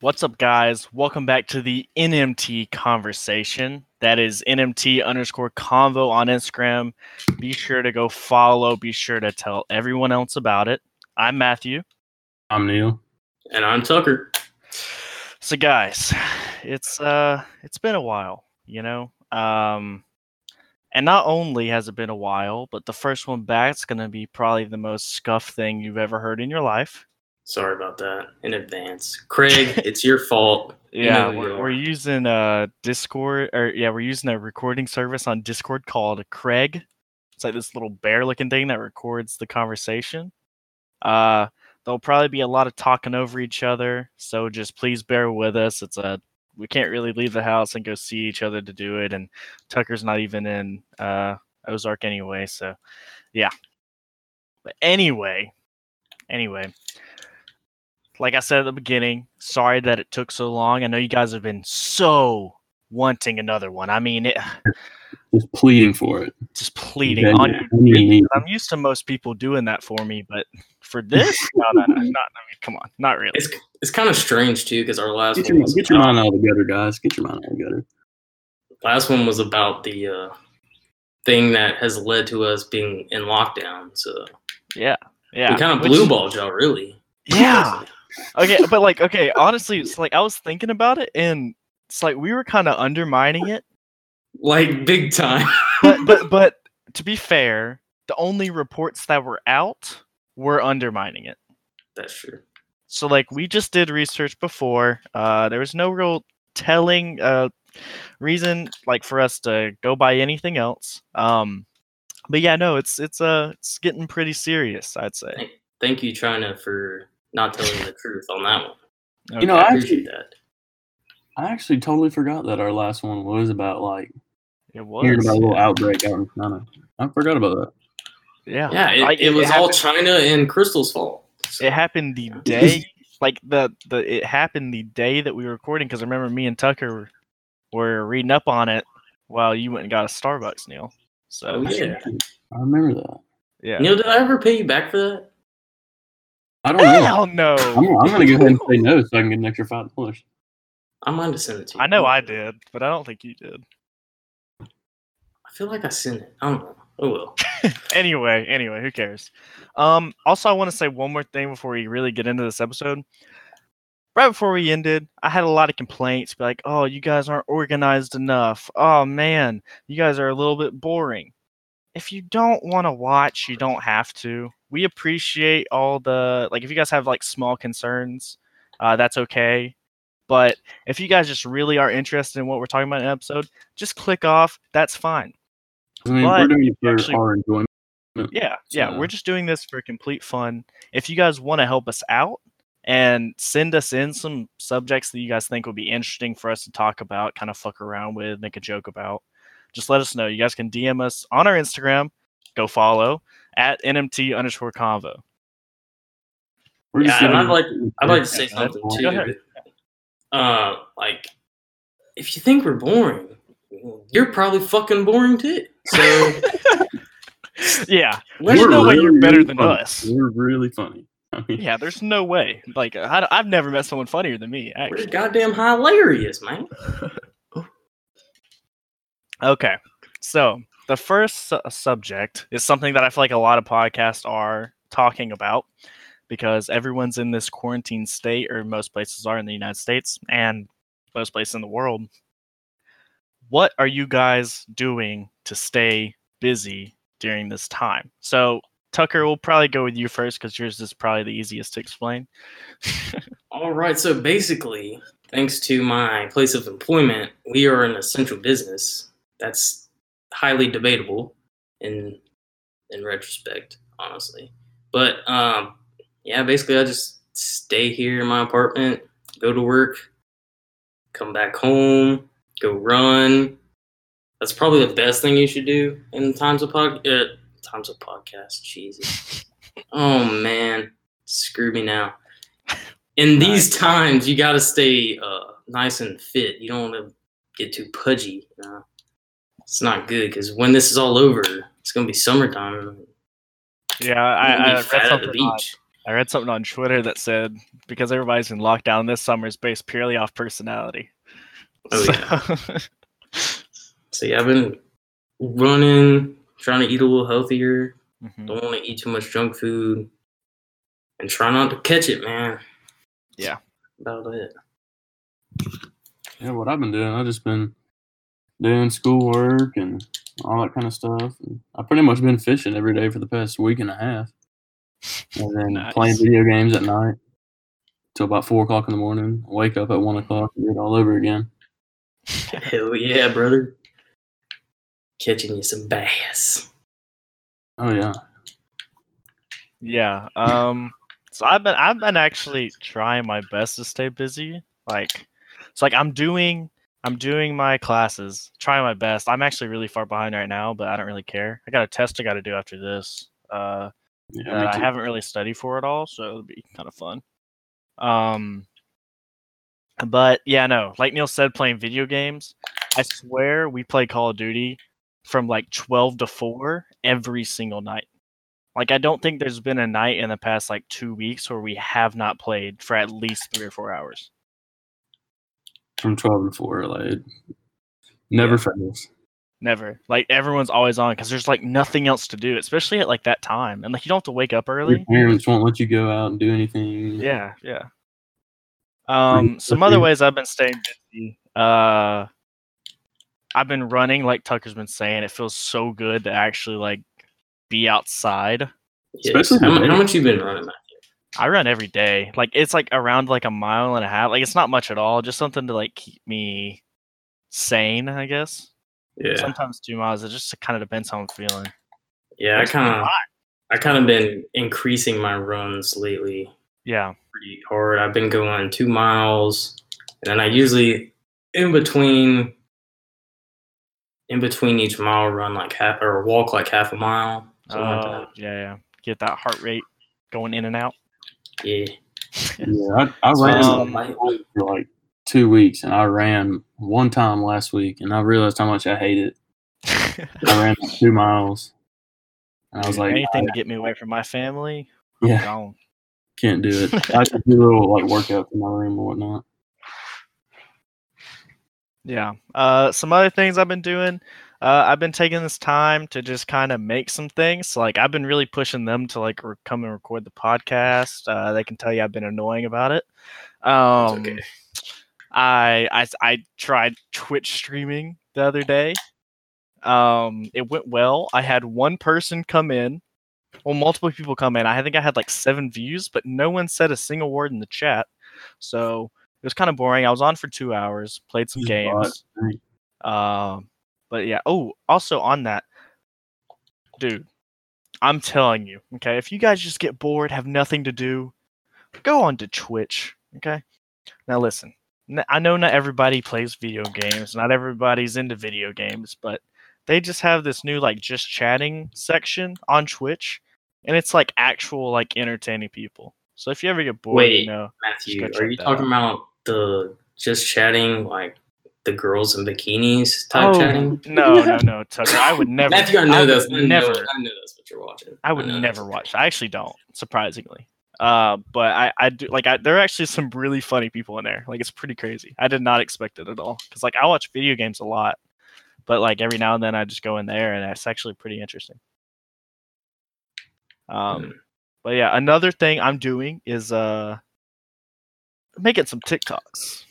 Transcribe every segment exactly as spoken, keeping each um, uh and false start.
What's up, guys? Welcome back to the N M T conversation. That is N M T underscore convo on Instagram. Be sure to go follow. Be sure to tell everyone else about it. I'm Matthew. I'm Neil. And I'm Tucker. So, guys, it's uh, it's been a while, you know. Um, and not only has it been a while, but the first one back's gonna be probably the most scuffed thing you've ever heard in your life. Sorry about that in advance. Craig, it's your fault. Yeah, you know we're, we're using a Discord, or yeah, we're using a recording service on Discord called Craig. It's like this little bear-looking thing that records the conversation. Uh, there'll probably be a lot of talking over each other, so just please bear with us. It's a we can't really leave the house and go see each other to do it, and Tucker's not even in uh, Ozark anyway, so yeah. But anyway, anyway. Like I said at the beginning, sorry that it took so long. I know you guys have been so wanting another one. I mean, it, just pleading for it. Just pleading Yeah, on yeah. your. I mean, I'm used to most people doing that for me, but for this, no, no, no, not. I mean, come on, not really. It's it's kind of strange too because our last Get one your, was get your about, mind out of the gutter, guys. Get your mind out of the gutter. last one was about the uh, thing that has led to us being in lockdown. So yeah, yeah, we kind of Which- blue balled y'all, really. Yeah. Okay, but like, okay, honestly, it's like I was thinking about it, and it's like we were kind of undermining it. Like big time. But but but to be fair, the only reports that were out were undermining it. That's true. So like we just did research before. Uh, there was no real telling uh reason like for us to go by anything else. Um, but yeah, no, it's it's uh it's getting pretty serious, I'd say. Thank, thank you, China, for not telling the truth on that one. Okay. You know, I I appreciate actually, that. I actually totally forgot that our last one was about like it was hearing about a little yeah. outbreak out in China. I forgot about that. Yeah, Yeah, it, Like, it was all happened, China and Crystal's fault. So, It happened the day, like the the it happened the day that we were recording. Because I remember me and Tucker were reading up on it while you went and got a Starbucks, Neil. So oh yeah. I remember that. yeah. Neil, did I ever pay you back for that? I don't know. Hell no. I'm, I'm going to go ahead and say no so I can get an extra five dollars. I might have sent it to you. I know I did, but I don't think you did. I feel like I sent it. I don't know. Oh well. Anyway, anyway, who cares? Um, also, I want to say one more thing before we really get into this episode. Right before we ended, I had a lot of complaints, be like, "Oh, you guys aren't organized enough. Oh man, you guys are a little bit boring." If you don't want to watch, you don't have to. We appreciate all the like. If you guys have like small concerns, uh, that's okay. But if you guys just really are interested in what we're talking about in an episode, just click off. That's fine. I mean, But we're doing it for actually- our enjoyment. Yeah, yeah, So- we're just doing this for complete fun. If you guys want to help us out and send us in some subjects that you guys think would be interesting for us to talk about, kind of fuck around with, make a joke about, just let us know. You guys can D M us on our Instagram. Go follow at N M T underscore convo. We're Yeah, and I'd like I'd like to say Go ahead. something Go ahead. too. Uh, like if you think we're boring, you're probably fucking boring too. So Yeah, There's there's no way really, you're better really than funny. us. We're really funny. I mean, Yeah, there's no way. Like, I, I've never met someone funnier than me, we're actually. goddamn hilarious, man. Okay, so the first su- subject is something that I feel like a lot of podcasts are talking about because everyone's in this quarantine state, or most places are in the United States and most places in the world. What are you guys doing to stay busy during this time? So, Tucker, we'll probably go with you first because yours is probably the easiest to explain. All right, so basically, thanks to my place of employment, we are an essential business. That's highly debatable in in retrospect, honestly. But um, yeah, basically, I just stay here in my apartment, go to work, come back home, go run. That's probably the best thing you should do in times of pod uh, times of podcast. Jesus, oh man, screw me now. In these times, you got to stay uh, nice and fit. You don't want to get too pudgy. You know? It's not good because when this is all over, it's gonna be summertime. Yeah, I, You're gonna I be read fat at the something on, beach. I read something on Twitter that said because everybody's in lockdown, this summer is based purely off personality. Oh So- yeah. So yeah, I've been running, trying to eat a little healthier. Mhm. Don't want to eat too much junk food, and try not to catch it, man. Yeah. About it. Yeah, what I've been doing, I've just been doing schoolwork and all that kind of stuff. And I've pretty much been fishing every day for the past week and a half. And then Nice. playing video games at night till about four o'clock in the morning. Wake up at one o'clock and do it all over again. Hell yeah, brother. Catching you some bass. Oh yeah. Yeah. Um. So I've been I've been actually trying my best to stay busy. Like, it's like I'm doing I'm doing my classes, trying my best. I'm actually really far behind right now, but I don't really care. I got a test I got to do after this. Uh, Yeah, that me I too. haven't really studied for at all, so it'll be kind of fun. Um. But yeah, no, like Neil said, playing video games. I swear we play Call of Duty from like twelve to four every single night. Like, I don't think there's been a night in the past like two weeks where we have not played for at least three or four hours. From twelve to four, like it never Yeah. fails. Never. Like, everyone's always on because there's like nothing else to do, especially at like that time. And like, you don't have to wake up Your early. parents won't let you go out and do anything. Yeah, yeah. Um, some other ways I've been staying busy. Uh, I've been running, like Tucker's been saying. It feels so good to actually like be outside. Yes. Especially How, mu- today. how much you been running, Matthew? I run every day. Like, it's like around like a mile and a half. Like, it's not much at all. Just something to like keep me sane, I guess. Yeah. Sometimes two miles. It just kind of depends how I'm feeling. Yeah, I It's pretty kind of, hot. I kind of been increasing my runs lately Yeah. pretty hard. I've been going two miles, and then I usually in between, in between each mile, run like half or walk like half a mile. Something like Oh, yeah, yeah. Get that heart rate going in and out. that. Yeah. Yeah, I, I So ran that's Um, all my- for like two weeks, and I ran one time last week, and I realized how much I hate it. I ran like two miles, and I was Dude, like, anything I to get me away from my family, I'm yeah, gone. can't do it. I could do little like workouts in my room or whatnot. Yeah. Uh, some other things I've been doing. Uh, I've been taking this time to just kind of make some things. So, like, I've been really pushing them to like re- come and record the podcast. Uh, they can tell you I've been annoying about it. Um, okay. I, I I tried Twitch streaming the other day. Um, it went well. I had one person come in. Well, multiple people come in. I think I had like seven views, but no one said a single word in the chat. So it was kind of boring. I was on for two hours, played some Just games. Um, but yeah. Oh, also on that, dude, I'm telling you, okay, if you guys just get bored, have nothing to do, go on to Twitch. Okay. Now listen, n- I know not everybody plays video games, not everybody's into video games, but they just have this new like just chatting section on Twitch, and it's like actual like entertaining people. So if you ever get bored, Wait, you know, Matthew, go are check you that talking out. about the just chatting like the girls in bikinis type oh chatting? no, no, no, Tucker, I would never. Matthew, I know would that's I know- never. I know that's what you're watching. I would know never that's- watch. I actually don't, surprisingly. Uh, but I, I do like I, there are actually some really funny people in there. Like, it's pretty crazy. I did not expect it at all because like I watch video games a lot, but like every now and then I just go in there and it's actually pretty interesting. Um, Hmm. but yeah, another thing I'm doing is uh making some TikToks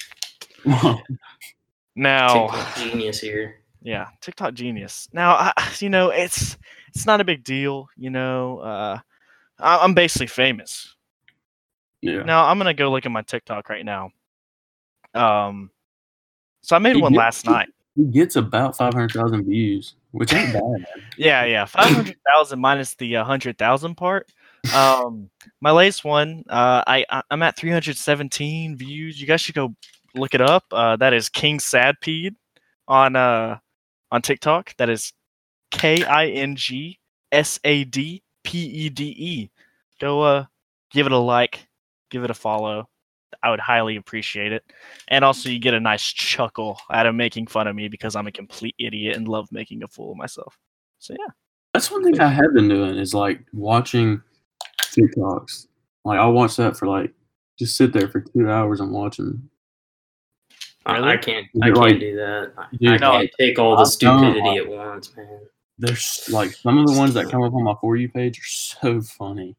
now. TikTok genius here. Yeah, TikTok genius. Now, I, you know, it's it's not a big deal. You know, uh, I, I'm basically famous. Yeah. Now I'm gonna go look at my TikTok right now. Um, so I made He one gets- last night. He gets about five hundred thousand views, which ain't bad. Yeah, yeah, five hundred thousand minus the uh, hundred thousand part. Um, my latest one, uh, I I- I'm at three hundred seventeen views. You guys should go look it up. Uh, that is King Sadpede on uh on TikTok. That is K I N G S A D P E D E. Go uh give it a like, give it a follow. I would highly appreciate it. And also you get a nice chuckle out of making fun of me because I'm a complete idiot and love making a fool of myself. So yeah. That's one thing I have been doing is like watching TikToks Like I'll watch that for like just sit there for two hours and watch them. I- Really? I can't. Is I it can't like- do that. I, Dude, I no, can't take all the I've done, stupidity like- at once, man. There's like some of the ones that come up on my For You page are so funny.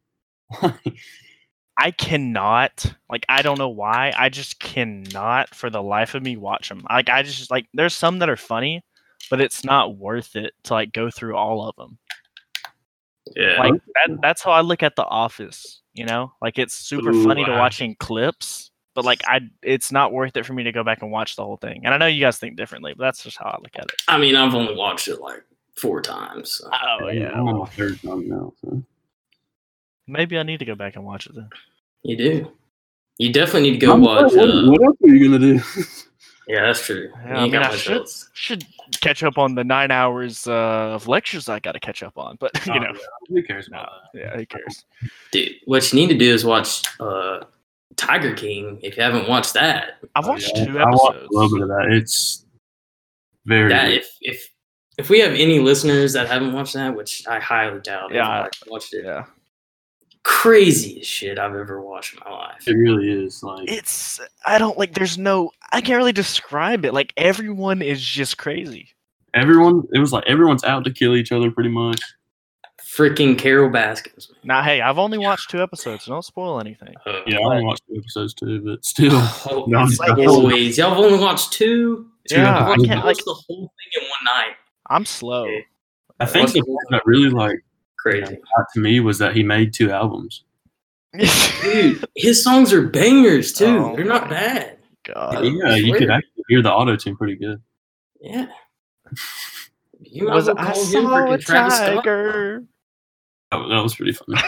I cannot, like, I don't know why. I just cannot, for the life of me, watch them. Like, I just like, there's some that are funny, but it's not worth it to like go through all of them. Yeah. Like that, that's how I look at The Office. You know, like it's super Ooh, funny to I- watch in clips, but like I, it's not worth it for me to go back and watch the whole thing. And I know you guys think differently, but that's just how I look at it. I mean, I've only watched it like four times. So. Oh yeah, I'm on my well, third time now. So. maybe I need to go back and watch it then. You do. You definitely need to go I'm- watch. What, Uh, what else are you gonna do? yeah, that's true. Yeah, You I ain't mean, got I much should else. should catch up on the nine hours uh, of lectures I got to catch up on, but you Oh, know, Who cares no, about that? yeah, who cares? Dude, what you need to do is watch uh, Tiger King if you haven't watched that. I've Oh, watched yeah. two I watched episodes. a little bit of that. It's very. That good. if if if we have any listeners that haven't watched that, which I highly doubt, Yeah, everybody watched it. Yeah, Craziest shit I've ever watched in my life. It really is. Like it's I don't like. There's no. I can't really describe it. Like everyone is just crazy. everyone, it was like everyone's out to kill each other, pretty much. Freaking Carol Baskins. Man. Now, hey, I've only watched two episodes. So don't spoil anything. Uh, Yeah, I only watched two episodes too, but still. Oh, No, it's I'm- like always. Y'all have only watched two. Two Yeah, I've I watched can't like. the whole thing in one night. I'm slow. I think the part that really like you know, Crazy. got to me was that he made two albums. Dude, his songs are bangers too. Oh They're not my bad. God. Yeah, you swear. could actually hear the auto tune pretty good. Yeah. You might Was as well I call him saw a freaking Travis Scott. tiger? That, that was pretty funny.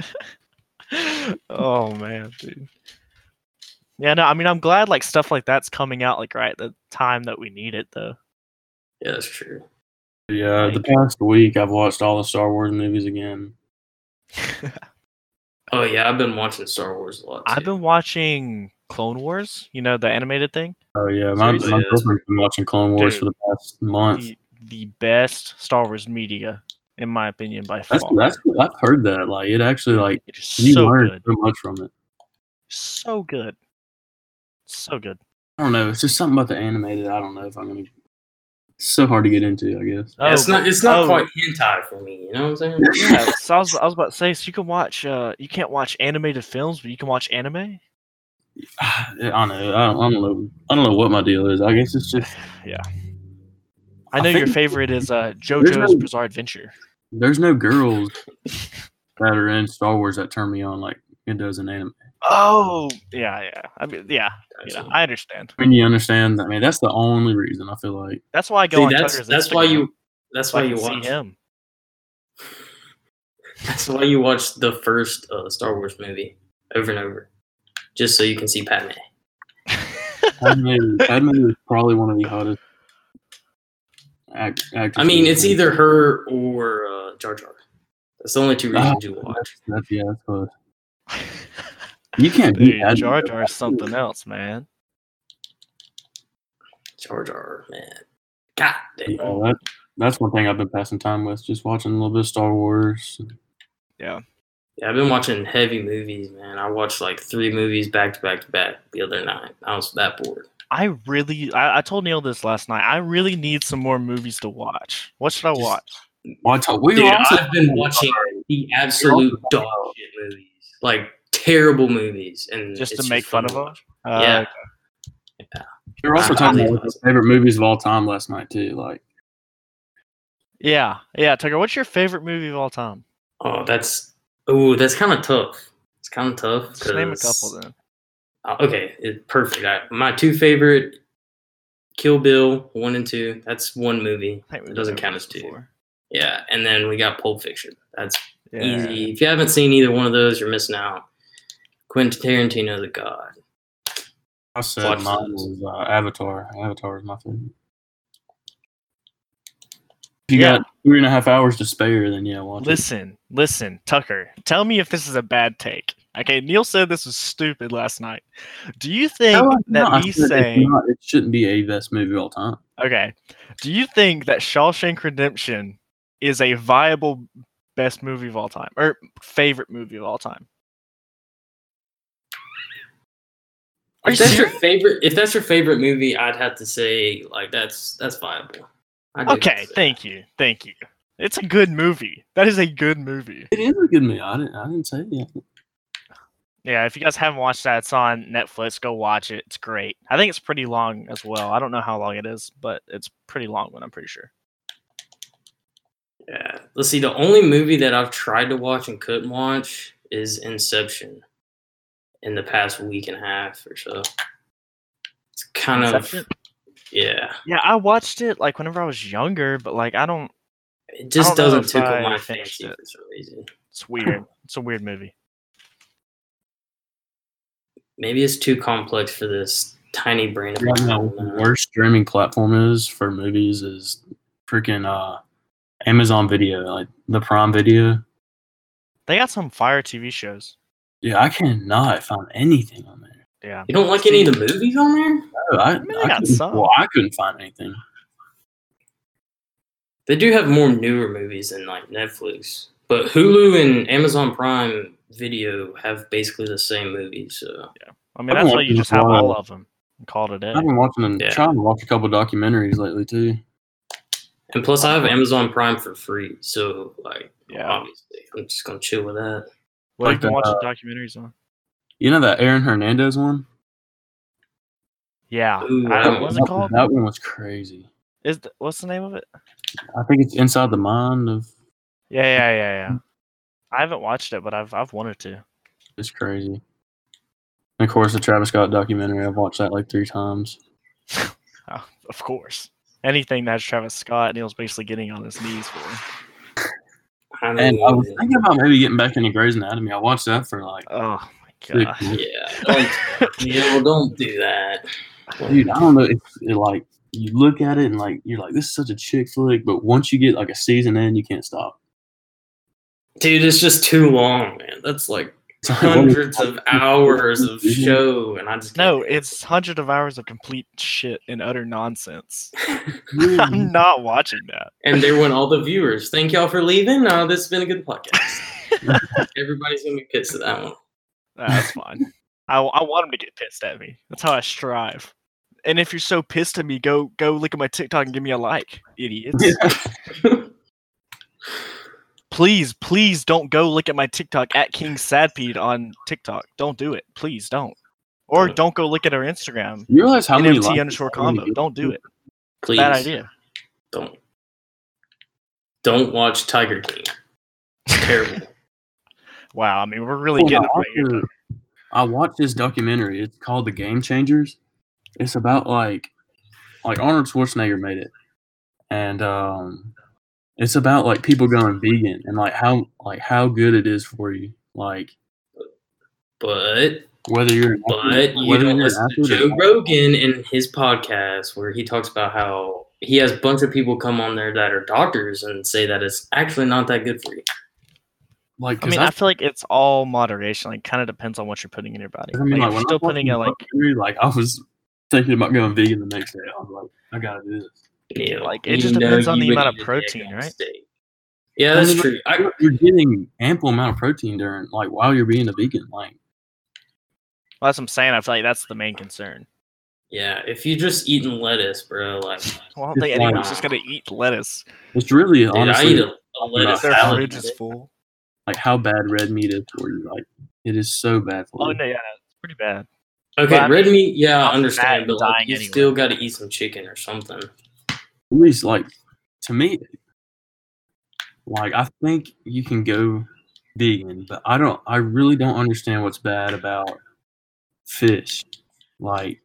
Oh man, dude. Yeah, no, I mean, I'm glad like stuff like that's coming out like right at the time that we need it, though. Yeah, that's true. Yeah, the Like- past week I've watched all the Star Wars movies again. Oh yeah, I've been watching Star Wars a lot. Too. I've been watching Clone Wars. You know, the animated thing. Oh yeah, my, Seriously, my yeah, that's- girlfriend's been watching Clone Wars Dude. for the past month. The, the best Star Wars media, in my opinion, by That's far. that's I've heard that. Like it actually like It is you so learn good, so much from it. so good, so good. I don't know. It's just something about the animated. I don't know if I'm gonna. It's so hard to get into. I guess. Yeah, it's Oh, not. It's not oh, quite hentai for me. You know what I'm saying? Yeah, so I was, I was about to say, so you can watch. Uh, you can't watch animated films, but you can watch anime. I don't know. I don't, I don't know. I don't know what my deal is. I guess it's just Yeah. I I know your think- favorite is uh, There's JoJo's no- Bizarre Adventure. there's no girls that are in Star Wars that turn me on like it does in anime. Oh, yeah, yeah. I mean, yeah, yeah. I understand. I mean, you understand that? I mean, that's the only reason I feel like. That's why I go See, on that's Tucker's that's why Instagram, you. That's so I why can you see watch. him. That's why you watch the first uh, Star Wars movie over and over, just so you can see Padme. Padme, Padme is probably one of the hottest act, actresses. I mean, it's either her or uh, Jar Jar. That's the only two reasons you watch. That's, yeah, that's close. You can't beat Dude, Padme. Jar Jar's something else, man. Jar Jar, man. God damn. Yeah, that, that's one thing I've been passing time with, just watching a little bit of Star Wars. Yeah, I've been watching heavy movies, man. I watched like three movies back to back to back the other night. I was that bored. I really, I, I told Neil this last night. I really need some more movies to watch. What should I Just- watch? Well, I told, we Dude, were also I've been watching the absolute dog shit movies, like terrible movies, and Just it's to make fun of them? watch. Uh, Yeah. we were also I- talking I- about our favorite movies of all time last night too. Like, yeah, yeah. Tucker, what's your favorite movie of all time? Oh, that's oh, that's kind of tough. It's kind of tough. Just name a 'cause- couple then. Uh, okay, it, perfect. I, my two favorite, Kill Bill one and two. That's one movie. I think we've It doesn't been count over as this two. before. Yeah, and then we got Pulp Fiction. That's Yeah. easy. If you haven't seen either one of those, you're missing out. Quentin Tarantino's a god. I said, Watch mine those. was uh, Avatar. Avatar is my favorite. If you Yeah. got three and a half hours to spare, then yeah, watch it. Listen, listen, Tucker. Tell me if this is a bad take. Okay, Neil said this was stupid last night. Do you think No, that no, I me said it's saying not- it shouldn't be a best movie of all time. okay? Do you think that Shawshank Redemption is a viable best movie of all time or favorite movie of all time? Are If you that's your serious? favorite, if that's your favorite movie, I'd have to say like that's that's viable. I do have to Okay, say thank you, thank you. It's a good movie. That is a good movie. It is a good movie. I didn't. I didn't say that. Yeah, if you guys haven't watched that, it's on Netflix. Go watch it. It's great. I think it's pretty long as well. I don't know how long it is, but it's pretty long one, I'm pretty sure. Yeah. Let's see. The only movie that I've tried to watch and couldn't watch is Inception. In the past week and a half or so, it's kind Inception? of yeah. Yeah, I watched it like whenever I was younger, but like I don't. It just don't know doesn't if tickle I my finished fancy it. for some reason. It's weird. It's a weird movie. Maybe it's too complex for this tiny brain of Right mine. I now, don't the know. worst streaming platform is for movies is freaking uh, Amazon Video, like the Prime Video. They got some fire T V shows. Yeah, I cannot find anything on there. Yeah. You don't like any of the movies on there? No, I, I mean, they I got couldn't, some. well, I couldn't find anything. They do have more newer movies than like Netflix, but Hulu and Amazon Prime Video have basically the same movies. So I mean, I've that's been why you watching just a have lot all of- of them and call it a day. I've been watching and Yeah. trying to watch a couple documentaries lately too. and plus I have Amazon Prime for free. So like Yeah. obviously I'm just gonna chill with that. What like have you been the, watching uh, documentaries on? You know that Aaron Hernandez one? Yeah. Ooh, I, that what's that, it called? that one was crazy. Is the, what's the name of it? I think it's Inside the Mind of. Yeah, yeah, yeah, yeah. I haven't watched it, but I've I've wanted to. It's crazy. And of course, the Travis Scott documentary. I've watched that like three times. Oh, of course. Anything that's Travis Scott, Neil's basically getting on his knees for. I mean, And I was thinking about maybe getting back into Grey's Anatomy. I watched that for like, Oh my six god. months. yeah, don't you know, don't do that. Dude, I don't know. It's it, like you look at it and like you're like, this is such a chick flick. But once you get like a season in, you can't stop. Dude, it's just too long, man. That's like It's like, what is- hundreds of hours of show, and I just can't No, do it. it's hundreds of hours of complete shit and utter nonsense. Really? I'm not watching that. And there went all the viewers. Thank y'all for leaving. Uh, this has been a good podcast. Everybody's gonna be pissed at that one. That's fine. I, I want him to get pissed at me. That's how I strive. And if you're so pissed at me, go go look at my TikTok and give me a like, idiots. Please, please don't go look at my TikTok at King Sadpeed on TikTok. Don't do it. Please don't. Or don't go look at our Instagram. You realize how many N M T likes underscore it's already combo. Don't do it. Please, Bad idea. don't. Don't watch Tiger King. It's terrible. Wow, I mean, we're really Well, getting I away here. watched- I watched this documentary. It's called The Game Changers. It's about like like Arnold Schwarzenegger made it, and um, it's about like people going vegan and like how like how good it is for you. Like But whether you're an but athlete- you whether don't you're an listen to athlete or Joe not. Rogan in his podcast where he talks about how he has a bunch of people come on there that are doctors and say that it's actually not that good for you. Like, I 'cause mean, I, I feel like it's all moderation. Like, kind of depends on what you're putting in your body. I mean, Like, like if when you're I still was putting watching a the like, documentary, like I was thinking about going vegan the next day. I was like, I gotta do this. You know, Like, it you just know depends on you the would amount of eat a protein, daggone right? steak. Yeah, I that's mean, true. I, You're, you're getting ample amount of protein during like while you're being a vegan. Like, well, that's what I'm saying. I feel like that's the main concern. yeah, if you just eating lettuce, bro, like Well, I don't It's think anyone's like- just gonna eat lettuce. it's really dude, honestly I eat a, a lettuce Their salad. fridge is full. like how bad red meat is for you. Like, it is so bad for Oh you. no, yeah, it's pretty bad. Okay, But I red mean, meat, yeah, I off the bat, understand, you're but like, dying you anyway. still got to eat some chicken or something. At least, like, to me, like I think you can go vegan, but I don't. I really don't understand what's bad about fish. Like,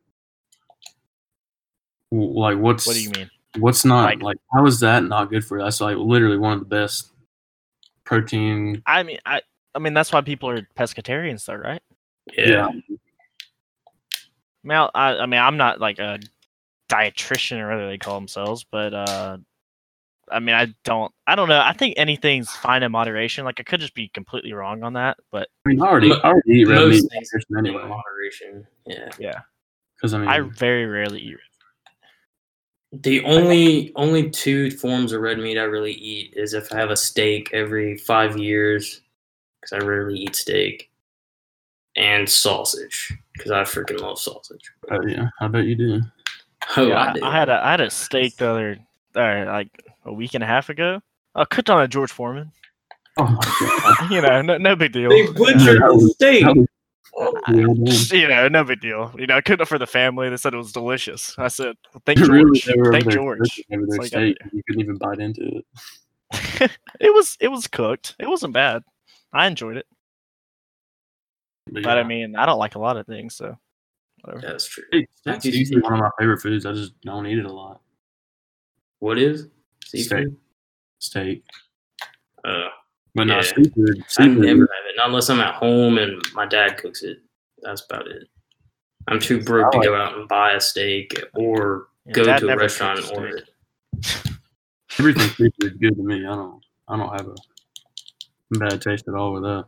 w- like what's What do you mean? what's not Like- like how is that not good for you? That's like literally one of the best protein. I mean, I, I mean, that's why people are pescatarians, though, right? Yeah. I mean, I, I mean, I'm not like a dietitian or whatever they call themselves, but uh, I mean, I don't, I don't know. I think anything's fine in moderation. Like, I could just be completely wrong on that, but I mean, I already, Mo- I already eat red Most meat things in in anyway. moderation. Yeah. yeah, Because I mean, I very rarely eat. The only only two forms of red meat I really eat is if I have a steak every five years, because I rarely eat steak, and sausage. because I freaking love sausage. Oh yeah, I bet you do. Oh, yeah, I I, do. I had a I had a steak the other uh, like a week and a half ago. I cooked on a George Foreman. Oh my god. You know, no, no big deal. They You know. butchered that the was- steak. that was- Oh, yeah, man. You know, no big deal. You know, I cooked it for the family. They said it was delicious. I said, well, "Thank Really, George. they were over Thank there George." cooking over their It's like, steak, and you couldn't even bite into it. I- it was it was cooked. It wasn't bad. I enjoyed it, But, but I yeah, mean, I don't like a lot of things, so whatever. that's true. steak- steak's usually one of my favorite foods. I just don't eat it a lot. What is Steak. seafood? Steak, Uh, but no Yeah. seafood. I seafood never have it, not unless I'm at home and my dad cooks it. That's about it. I'm too broke to go out and buy a steak or Yeah, go Dad to a never restaurant cooks and order steak. it. Everything seafood is good to me. I don't. I don't have a bad taste at all with that.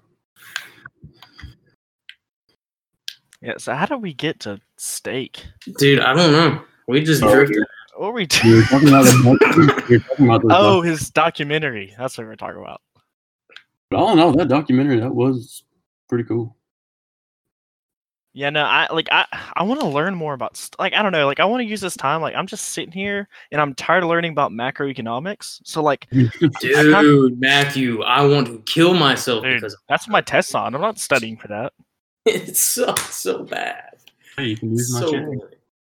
Yeah. So how do we get to steak? Dude, I don't know. We just Oh, drifted. What were we We were doing? talking about the, we were talking about the Oh, his documentary. That's what we're talking about. But all in all, that documentary that was pretty cool. Yeah, no, I like I I want to learn more about st- like I don't know, like I want to use this time like I'm just sitting here and I'm tired of learning about macroeconomics. So like, Dude, Matthew, I want to kill myself dude, because that's what my test's on. I'm not studying for that. it sucks so bad. Hey, you can use my So channel. boring.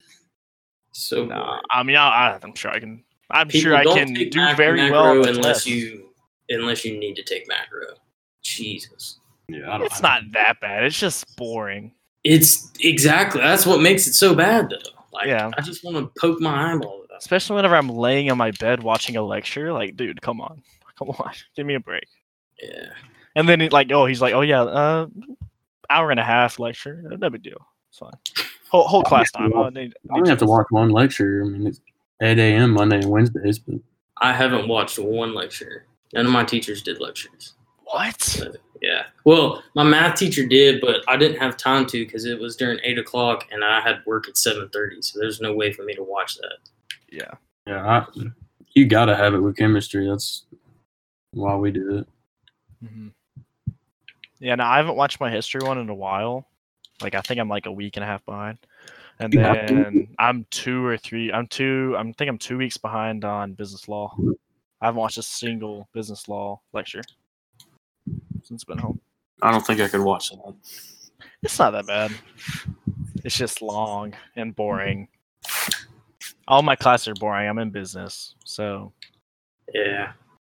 So No, boring. I mean I, I- I'm sure I can. I'm People sure I don't can take do mac- very macro well on the unless test. you unless you need to take macro. Jesus. Yeah, I don't. It's have not that bad. It's just boring. It's exactly that's what makes it so bad though. Like Yeah. I just want to poke my eyeball at that. Especially whenever I'm laying on my bed watching a lecture. Like, dude, come on, come on, give me a break. Yeah. And then he, like, oh, he's like, oh yeah, uh, hour and a half lecture, no big deal. It's fine. Whole whole class time. I need, I only have to watch one lecture. I mean, it's eight a.m. Monday and Wednesdays, but I haven't watched one lecture. None of my teachers did lectures. What? But, yeah. Well, my math teacher did, but I didn't have time to because it was during eight o'clock and I had work at seven thirty. So there's no way for me to watch that. Yeah. yeah, I, you gotta have it with chemistry. That's why we do it. hmm Yeah. No, I haven't watched my history one in a while. Like, I think I'm like a week and a half behind. And You have to? then I'm two or three. I'm two. I'm I think I'm two weeks behind on business law. I haven't watched a single business law lecture since I've been home. I don't think I could watch that. It's not that bad. It's just long and boring. All my classes are boring. I'm in business, so Yeah.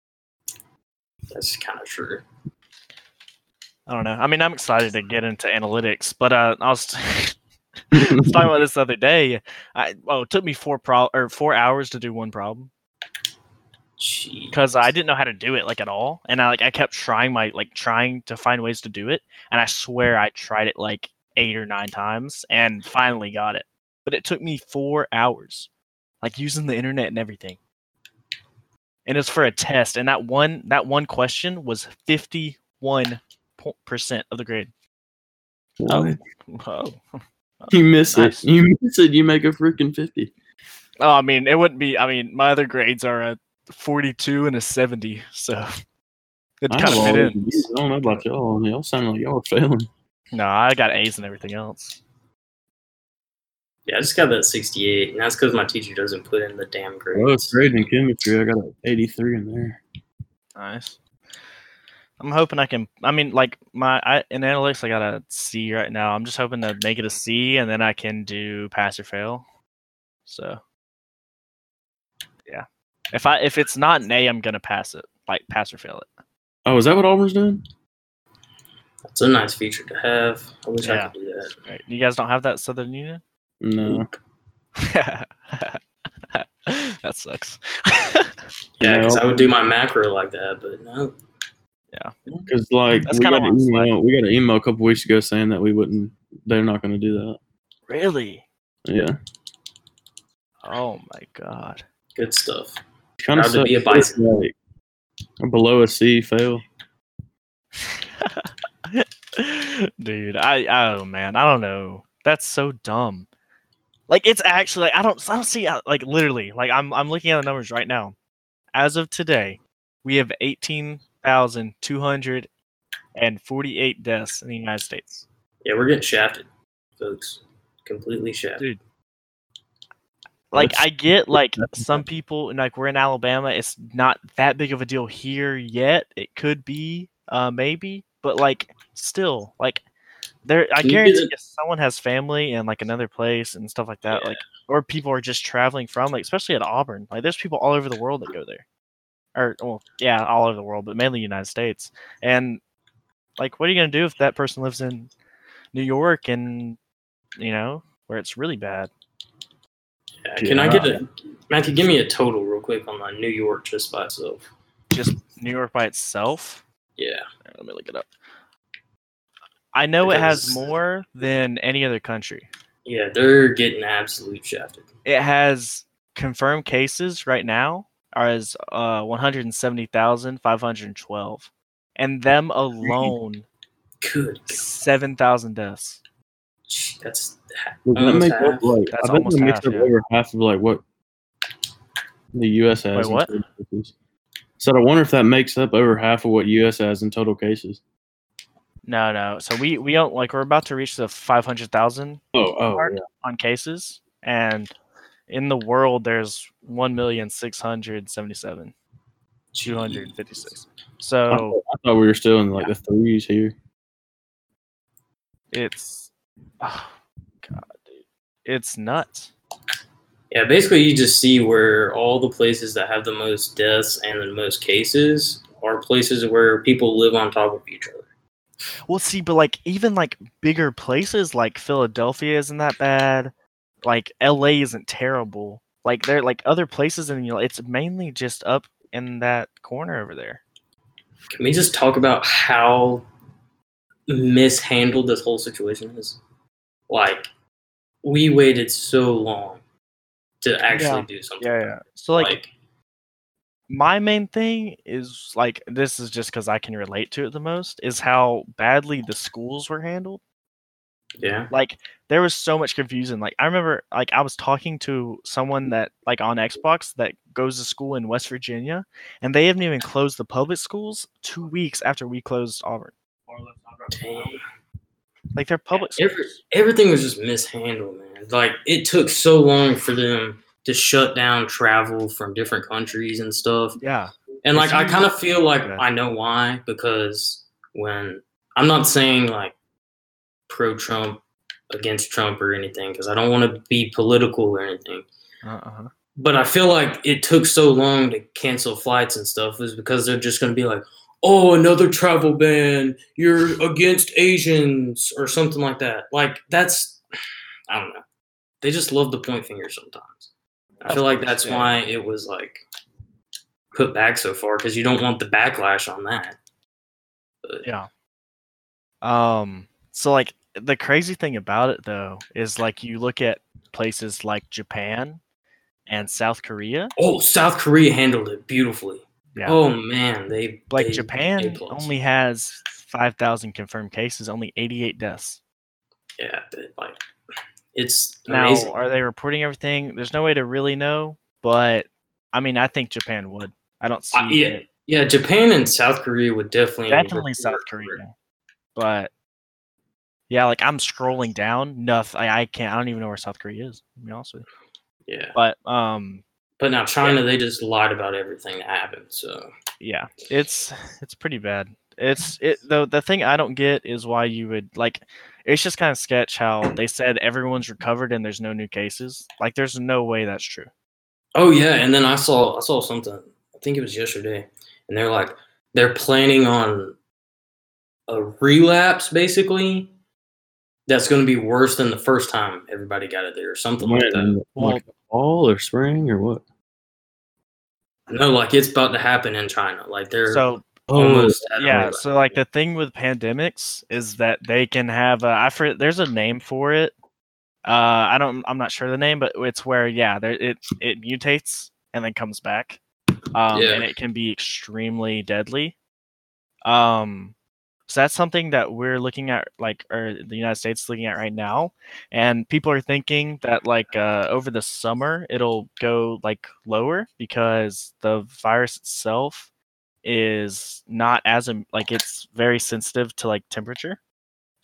That's kind of true. I don't know. I mean, I'm excited to get into analytics, but uh, I was, I was talking about this the other day. I oh, it took me four pro or four hours to do one problem Jeez. because I didn't know how to do it like at all, and I like I kept trying my like trying to find ways to do it, and I swear I tried it like eight or nine times and finally got it, but it took me four hours, like using the internet and everything. And it's for a test, and that one that one question was fifty-one percent of the grade. Oh, Oh, you miss Nice. it. You miss it. You make a freaking fifty. oh, I mean, it wouldn't be. I mean, my other grades are a forty-two and a seventy, so it I kind of know fit all in. these. I don't know about y'all. Y'all sound like y'all are failing. No, I got A's and everything else. Yeah, I just got that sixty-eight, and that's because my teacher doesn't put in the damn grades. Well, it's great in chemistry. I got an eighty-three in there. Nice. I'm hoping I can. I mean, like my I, in analytics, I got a C right now. I'm just hoping to make it a C, and then I can do pass or fail. So, yeah, if I if it's not an A, I'm gonna pass it, like pass or fail it. Oh, is that what Auburn's doing? It's a nice feature to have. I wish I Yeah. could do that. Right. You guys don't have that Southern Union? No. That sucks. Yeah, because No. I would do my macro like that, but no. Because like That's we kinda got, why an I'm email, we got an email a couple weeks ago saying that we wouldn't. They're not going to do that. Really? Yeah. Oh my god. Good stuff. Kind of Proud to be a bison. like a below a C fail. Dude, I oh man, I don't know. That's so dumb. Like it's actually like I don't I don't see how- like literally like I'm I'm looking at the numbers right now. As of today, we have eighteen thousand two hundred forty-eight deaths in the United States. Yeah, we're getting shafted. folks. Completely shafted. Dude. Like, That's- I get, like, some people, like, we're in Alabama, it's not that big of a deal here yet. It could be, uh, maybe, but, like, still, like, there, I Can you guarantee get if someone has family in, like, another place and stuff like that, Yeah. like, or people are just traveling from, like, especially at Auburn, like, there's people all over the world that go there. Or, well, yeah, all over the world, but mainly United States. And, like, what are you going to do if that person lives in New York and, you know, where it's really bad? Yeah, can I get a Matthew? Give me a total real quick on the New York just by itself. Just New York by itself? Yeah, Here, let me look it up. I know it has Because- more than any other country. yeah, they're getting absolute shafted. It has confirmed cases right now are as uh, one hundred seventy thousand five hundred twelve. And them alone, Good. seven thousand deaths. Gee, That's Does that almost make half. up like? That's I bet almost that makes half, up yeah. over half of like what the U S has. Wait, in what? total cases. So I wonder if that makes up over half of what U S has in total cases. No, no. So we, we don't, like, we're about to reach the five hundred thousand 'Cause oh, oh, mark yeah. on cases. And in the world, there's one million six hundred seventy-seven thousand two hundred fifty-six. I, So thought, I thought we were still in like the threes here. it's, oh, God, dude. It's nuts. Yeah, basically you just see where all the places that have the most deaths and the most cases are places where people live on top of each other. Well, see, but like even like bigger places like Philadelphia isn't that bad. Like L A isn't terrible. Like they're like other places, and you know, it's mainly just up in that corner over there. Can we just talk about how mishandled this whole situation is? Like, we waited so long to actually Yeah. do something. Yeah, yeah. So like, Like, my main thing is like this is just because I can relate to it the most is how badly the schools were handled. yeah. Like there was so much confusion. Like I remember, like I was talking to someone that like on Xbox that goes to school in West Virginia, and they haven't even closed the public schools two weeks after we closed Auburn. Dang. Like they're public schools. Every, everything was just mishandled, man. Like, it took so long for them to shut down travel from different countries and stuff. Yeah. And like, If I you- kind of feel like Okay. I know why, because when I'm not saying like pro Trump against Trump or anything, because I don't want to be political or anything. Uh-huh. But I feel like it took so long to cancel flights and stuff is because they're just going to be like, oh, another travel ban. You're against Asians or something like that. Like, that's, I don't know. They just love to point fingers sometimes. I Of feel like course, that's yeah. why it was like put back so far, because you don't want the backlash on that. But, Yeah. Um. So like the crazy thing about it though is like you look at places like Japan and South Korea. oh, South Korea handled it beautifully. Yeah. Oh man, they Like they- Japan A-plus. only has five thousand confirmed cases, only eighty-eight deaths. yeah, but, like it's Now, amazing. are they reporting everything? There's no way to really know, but I mean, I think Japan would. I don't see Uh, yeah, it. yeah, Japan and South Korea would definitely Definitely report South for it. Korea, but yeah, like I'm scrolling down, nothing. I, I can't. I don't even know where South Korea is. To be honest with you, Yeah, but um, but now China, they just lied about everything that happened. So yeah, it's it's pretty bad. It's it though. The thing I don't get is why you would like. It's just kind of sketch how they said everyone's recovered and there's no new cases. Like, there's no way that's true. oh yeah, and then I saw I saw something. I think it was yesterday, and they're like they're planning on a relapse basically. That's going to be worse than the first time everybody got it there, or something like that. When, Well- like fall or spring or what? No, like it's about to happen in China. Like they're So almost at a yeah, relapse. so like the thing with pandemics is that they can have a, I for there's a name for it. Uh, I don't. I'm not sure the name, but it's where yeah, there it it mutates and then comes back. Um, Yeah. and it can be extremely deadly. Um, so that's something that we're looking at, like, or the United States is looking at right now, and people are thinking that like uh, over the summer it'll go like lower because the virus itself is not as im- like it's very sensitive to like temperature.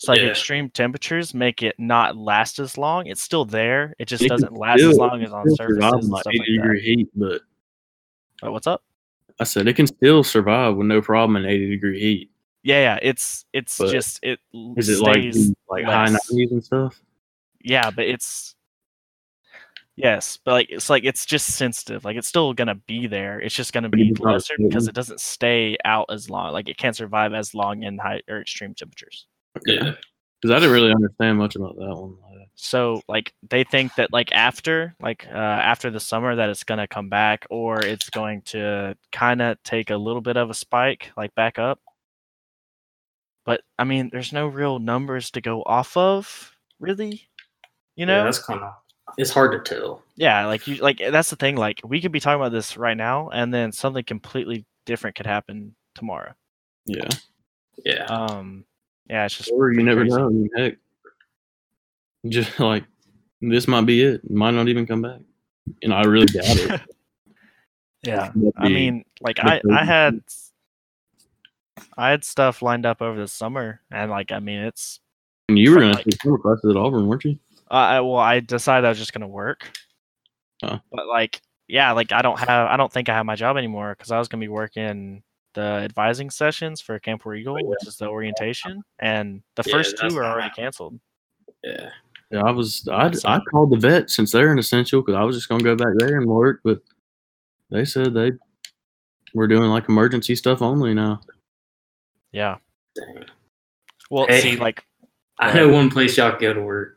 So like Yeah. extreme temperatures make it not last as long. It's still there. It just It can doesn't last as still- long it as can on still survive surfaces in, and like stuff eighty like that. degree heat, but But what's up? I said it can still survive with no problem in eighty degree heat. Yeah, yeah. It's it's But just it l- Is it like stays the, like high less. nineties and stuff? Yeah, but it's yes, but like it's like it's just sensitive. Like it's still gonna be there. It's just gonna But it be is not lesser because stable. it doesn't stay out as long. Like it can't survive as long in high or extreme temperatures. Yeah. Because I didn't really understand much about that one. So like they think that like after like uh, after the summer that it's gonna come back or it's going to kind of take a little bit of a spike like back up. But I mean, there's no real numbers to go off of, really. You know? Yeah, that's kind of it's hard to tell. Yeah, like you like that's the thing. Like we could be talking about this right now, and then something completely different could happen tomorrow. Yeah. Yeah. Um, yeah, it's just Or you pretty never crazy. know. I mean, heck, just like this might be it. It might not even come back. And I really doubt it. Yeah, That'd I be- mean, like that'd I be I crazy. had I had stuff lined up over the summer, and like I mean, it's And you were from, going to like- take summer classes at Auburn, weren't you? uh, I well, I decided I was just gonna work. Huh. But like, yeah, like I don't have I don't think I have my job anymore because I was gonna be working the advising sessions for Camp War Eagle, which is the orientation, and the Yeah, first that's two are not already happening. canceled. Yeah. Yeah, I was. I So- I called the vet since they're an essential because I was just going to go back there and work, but they said they were doing like emergency stuff only now. Yeah. Dang. Well, Hey. see, like, I know one place y'all go to work.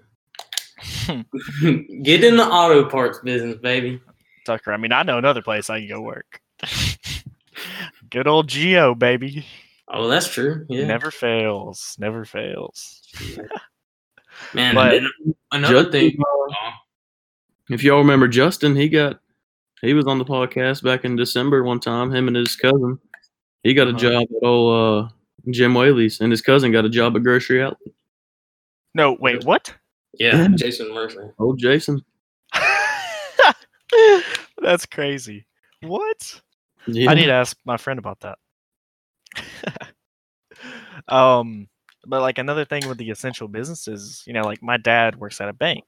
Get in the auto parts business, baby. Tucker. I mean, I know another place I can go work. Good old Geo, baby. Oh, that's true. Yeah. Never fails. Never fails. Man, But- and then another Justin, thing. uh, Oh, if y'all remember Justin, he got he was on the podcast back in December one time. Him and his cousin, he got Uh-huh. a job at old uh, Jim Whaley's, and his cousin got a job at Grocery Outlet. No, wait, what? yeah, Yeah. Jason Mercer. Old Jason. That's crazy. What? Yeah. I need to ask my friend about that. um, but like another thing with the essential businesses, you know, like my dad works at a bank,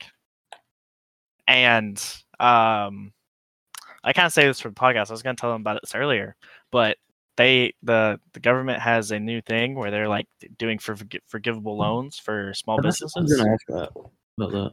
and um, I can't say this for the podcast. I was going to tell them about this earlier, but they the the government has a new thing where they're like doing for forgivable loans for small That's- I was businesses. gonna ask that about that.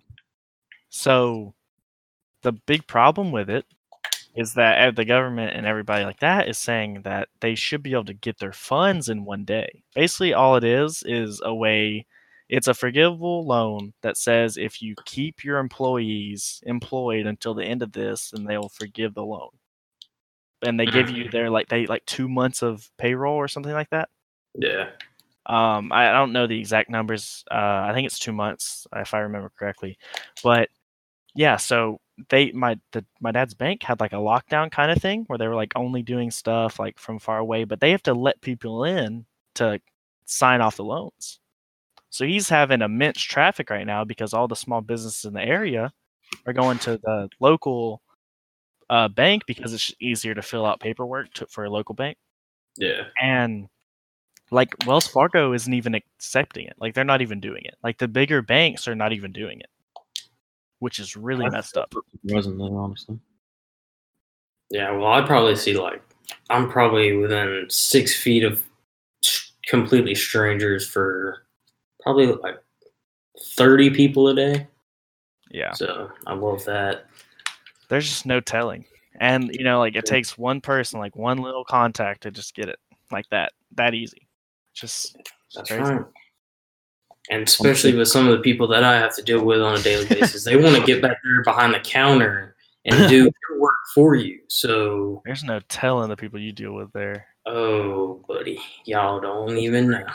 So the big problem with it is that uh, the government and everybody like that is saying that they should be able to get their funds in one day. Basically, all it is is a way, it's a forgivable loan that says if you keep your employees employed until the end of this, then they'll forgive the loan. And they give you their like they like two months of payroll or something like that. Yeah. Um, I, I don't know the exact numbers. Uh, I think it's two months if I remember correctly. But yeah, so they my the my dad's bank had like a lockdown kind of thing where they were like only doing stuff like from far away, but they have to let people in to sign off the loans. So he's having immense traffic right now because all the small businesses in the area are going to the local uh, bank because it's easier to fill out paperwork to, for a local bank. Yeah. And like Wells Fargo isn't even accepting it. Like they're not even doing it. Like the bigger banks are not even doing it, which is really messed up. Wasn't that honestly? Yeah. Well, I'd probably see like I'm probably within six feet of s- completely strangers for probably like thirty people a day. Yeah. So I love that. There's just no telling. And you know, like it takes one person, like one little contact to just get it like that, that easy. Just, just That's crazy. right. And especially with some of the people that I have to deal with on a daily basis, they want to get back there behind the counter and do your work for you. So, There's no telling the people you deal with there. oh, buddy, y'all don't even know.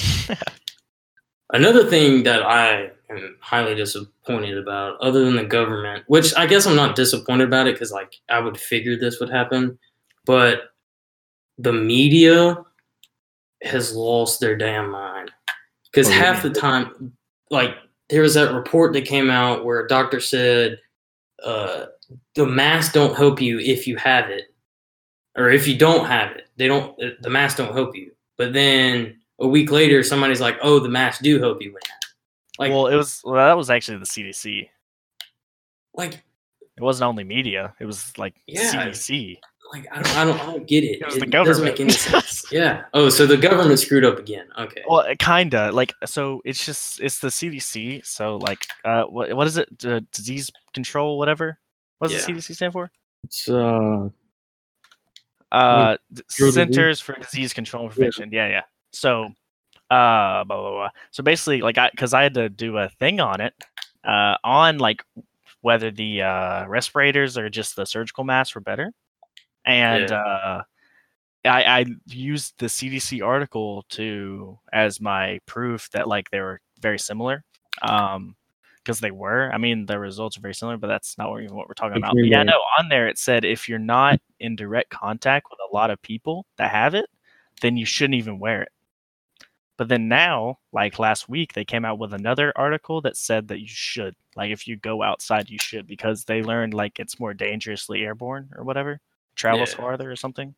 Another thing that I am highly disappointed about, other than the government, which I guess I'm not disappointed about it because, like, I would figure this would happen, but the media has lost their damn mind. Because Oh, yeah. half the time, like, there was that report that came out where a doctor said uh, the masks don't help you if you have it, or if you don't have it, they don't. The masks don't help you. But then a week later, somebody's like, "Oh, the masks do help you win." Like, well, it was well, that was actually the C D C. like It wasn't only media; it was like Yeah. C D C. like I don't, I don't, I don't get it. It was it the doesn't make any government. sense. Yeah. Oh, so the government screwed up again. Okay. Well, uh, kinda like so. It's just it's the C D C. So like, uh, what what is it? D- disease control, whatever. What does Yeah. the C D C stand for? It's uh, Uh, d- Control Disease? Centers for Disease Control and Prevention. Yeah, yeah. So, uh, blah blah blah. So basically, like, I because I had to do a thing on it, uh, on like whether the uh respirators or just the surgical masks were better, and Yeah. uh. I, I used the C D C article to as my proof that like they were very similar, um, because they were. I mean, the results are very similar, but that's not what, even what we're talking about. But yeah, no, on there it said if you're not in direct contact with a lot of people that have it, then you shouldn't even wear it. But then now, like last week, they came out with another article that said that you should. Like if you go outside, you should because they learned like it's more dangerously airborne or whatever, travels Yeah. farther or something.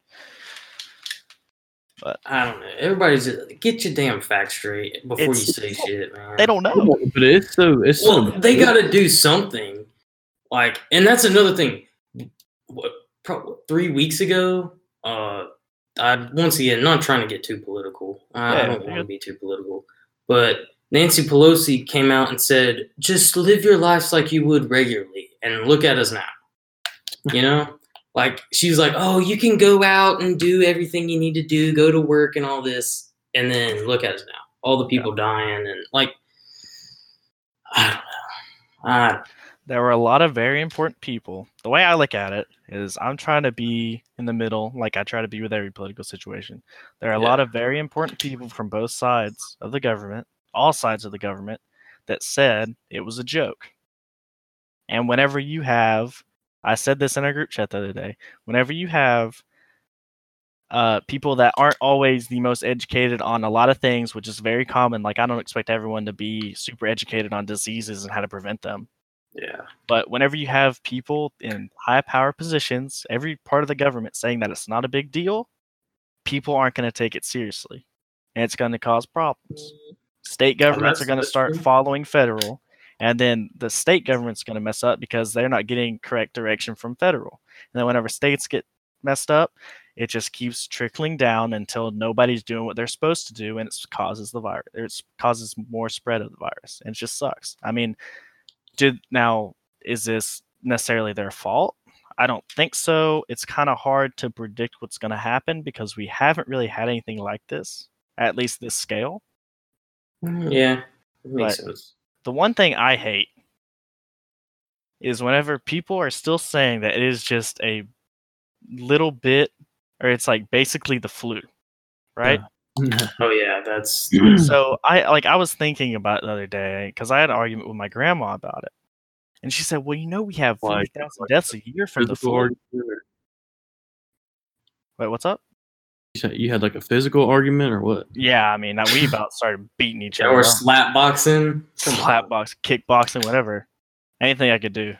But I don't know. Everybody's just, get your damn facts straight before It's- you say shit, man. they don't know. but it's so it's Well, so they got to do something. Like, and that's another thing. What, pro- three weeks ago, uh, I once again not trying to get too political. I, Yeah, I don't you're want to good. be too political, but Nancy Pelosi came out and said, "Just live your lives like you would regularly, and look at us now." You know, like she's like, "Oh, you can go out and do everything you need to do, go to work and all this, and then look at us now, all the people dying and like." I don't know. I, There were a lot of very important people. The way I look at it is I'm trying to be in the middle, like I try to be with every political situation. There are a lot Yeah. of very important people from both sides of the government, all sides of the government, that said it was a joke. And whenever you have, I said this in our group chat the other day, whenever you have uh, people that aren't always the most educated on a lot of things, which is very common, like I don't expect everyone to be super educated on diseases and how to prevent them. yeah. But whenever you have people in high power positions, every part of the government saying that it's not a big deal, people aren't going to take it seriously. And it's going to cause problems. State governments that's- are going to that's start true. following federal, and then the state government's going to mess up because they're not getting correct direction from federal. And then whenever states get messed up, it just keeps trickling down until nobody's doing what they're supposed to do, and it causes the virus. It causes more spread of the virus, and it just sucks. I mean, did now is this necessarily their fault? I don't think so. It's kind of hard to predict what's going to happen because we haven't really had anything like this, at least this scale. Yeah, it makes But- sense. The one thing I hate is whenever people are still saying that it is just a little bit, or it's like basically the flu, right? Oh yeah, that's So I like I was thinking about it the other day because I had an argument with my grandma about it, and she said, "Well, you know, we have forty Like- thousand deaths a year from the physical flu." argument, or- Wait, what's up? You said you had like a physical argument or what? Yeah, I mean, uh, we about started beating each yeah, other, or up. slap boxing. slap box, kickboxing, whatever, anything I could do.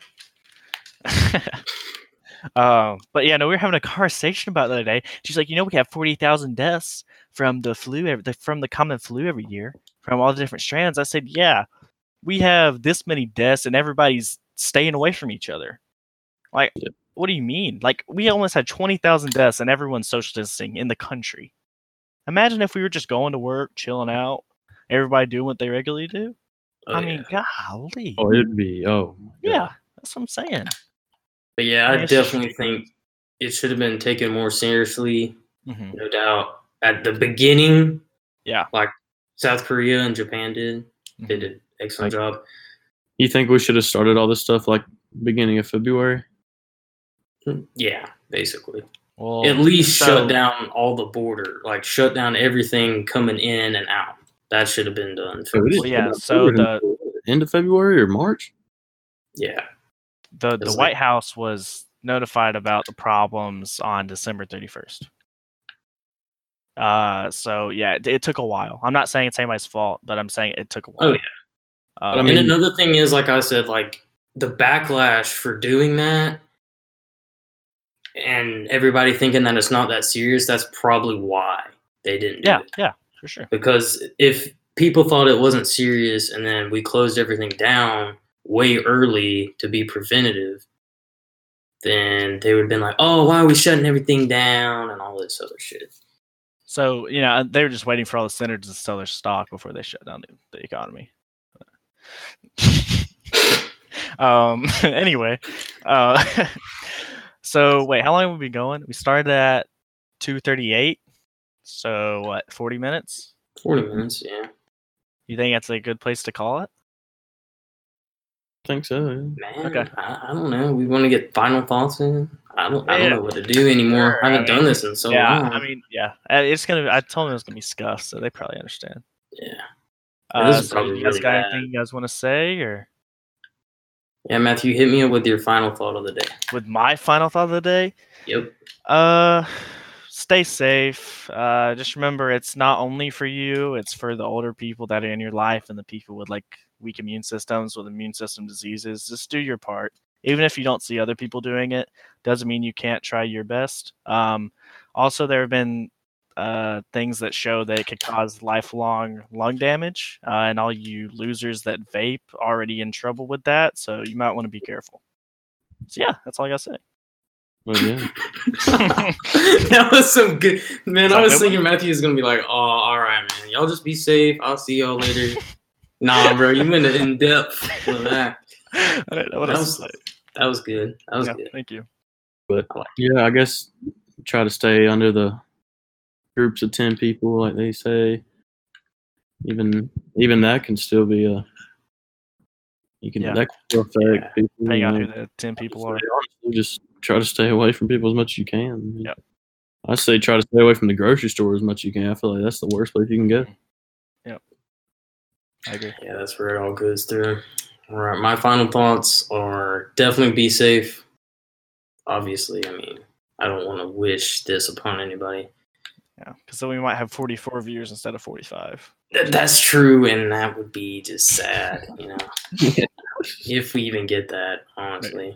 um, but yeah, no, we were having a conversation about it the other day. She's like, you know, we have forty thousand deaths from the flu, every, the, from the common flu every year, from all the different strands. I said, yeah, we have this many deaths, and everybody's staying away from each other. Like, Yeah. what do you mean? Like, we almost had twenty thousand deaths, and everyone's social distancing in the country. Imagine if we were just going to work, chilling out, everybody doing what they regularly do. Oh, I yeah. mean, golly. Oh, it'd be oh my God. Yeah, that's what I'm saying. But yeah, I mean, I it's definitely just- think it should have been taken more seriously. Mhm. No doubt. At the beginning, Yeah. like South Korea and Japan did, they Mhm. did an excellent Like- job. You think we should have started all this stuff like beginning of February? Yeah, basically. Well, At least so- shut down all the border, like shut down everything coming in and out. That should have been done So we first. didn't Well, yeah, shut down so COVID the- until end of February or March. Yeah. the the It's like- White House was notified about the problems on December thirty-first. Uh, so yeah, it, it took a while. I'm not saying it's anybody's fault, but I'm saying it took a while. Oh, yeah. Uh, But I And mean- another thing is, like I said, like the backlash for doing that and everybody thinking that it's not that serious, that's probably why they didn't do yeah, it. yeah. for sure. Because if people thought it wasn't serious and then we closed everything down way early to be preventative, then they would have been like, oh, why are we shutting everything down and all this other shit. So, you know, they were just waiting for all the senators to sell their stock before they shut down the, the economy. um. Anyway, uh, so wait, how long have we been going? We started at two thirty-eight. So what? Forty minutes. Forty minutes, yeah. You think that's a good place to call it? I think so. Yeah. Man, Okay. I, I don't know. We want to get final thoughts in. I don't. I Yeah. don't know what to do anymore. Sure, I haven't I mean, done this in so yeah, long. I mean, yeah. Uh, It's gonna. I told them it was gonna be scuffed, so they probably understand. yeah. Uh, this is so probably you guys really got bad. anything you guys want to say, or Yeah, Matthew, hit me up with your final thought of the day. with my final thought of the day? Yep. Uh, stay safe. Uh, just remember, it's not only for you; it's for the older people that are in your life and the people with like weak immune systems, with immune system diseases. Just do your part, even if you don't see other people doing it. Doesn't mean you can't try your best. Um, also, there have been uh, things that show that it could cause lifelong lung damage, uh, and all you losers that vape already in trouble with that. So you might want to be careful. So yeah, that's all I gotta say. But yeah, That was some good, man. Is I that was good thinking Matthew is gonna be like, "Oh, all right, man. Y'all just be safe. I'll see y'all later." Nah, bro, you went in depth with that. I don't know what That else to was, say. that was good. That was Yeah, good. thank you. but yeah, I guess try to stay under the groups of ten people, like they say. Even even that can still be a. You can Yeah. that can still affect Yeah. people. Depending you on know. who the ten people are. Honestly, just try to stay away from people as much as you can. I mean, Yep. I say try to stay away from the grocery store as much as you can. I feel like that's the worst place you can go. I agree. Yeah, that's where it all goes through. All right, my final thoughts are definitely be safe. Obviously, I mean, I don't want to wish this upon anybody. Yeah, because then we might have forty-four viewers instead of forty-five. Th- That's true, and that would be just sad, you know, if we even get that, honestly.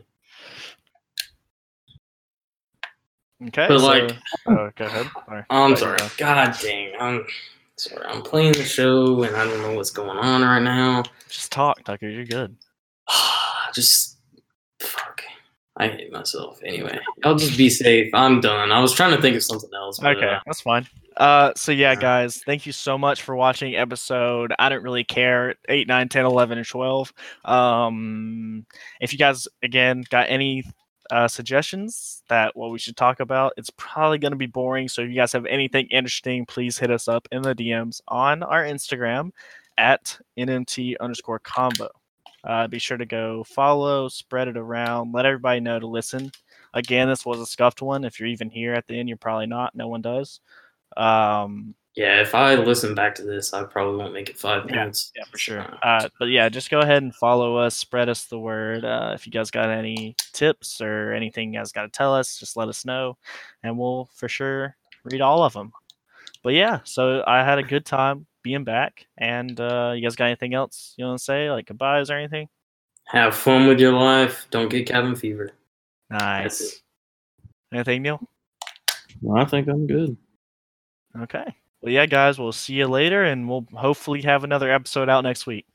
Okay. But, so, like- oh, go ahead. Sorry. I'm Let you sorry. go. God dang, I'm sorry. I'm playing the show, and I don't know what's going on right now. Just talk, Tucker. You're good. Just fuck. I hate myself. Anyway, I'll just be safe. I'm done. I was trying to think of something else. But, Okay, uh, that's fine. Uh, so yeah, Yeah. guys, thank you so much for watching episode. I don't really care. eight, nine, ten, eleven, and twelve. Um, if you guys again got any uh, suggestions that what we should talk about, it's probably going to be boring. So if you guys have anything interesting, please hit us up in the D Ms on our Instagram at N M T underscore combo. Uh, be sure to go follow, spread it around, let everybody know to listen. Again, this was a scuffed one. If you're even here at the end, you're probably not. No one does. Um, yeah, if I listen back to this, I probably won't make it five Yeah, minutes. yeah, for sure. Uh, Uh, but yeah, just go ahead and follow us, spread us the word. Uh, if you guys got any tips or anything you guys got to tell us, just let us know, and we'll for sure read all of them. But yeah, so I had a good time being back, and uh, you guys got anything else you want to say, like goodbyes or anything? have fun with your life. Don't get cabin fever. That's Nice. it. Anything, Neil? Well, I think I'm good. Okay. Well, yeah, guys, we'll see you later, and we'll hopefully have another episode out next week.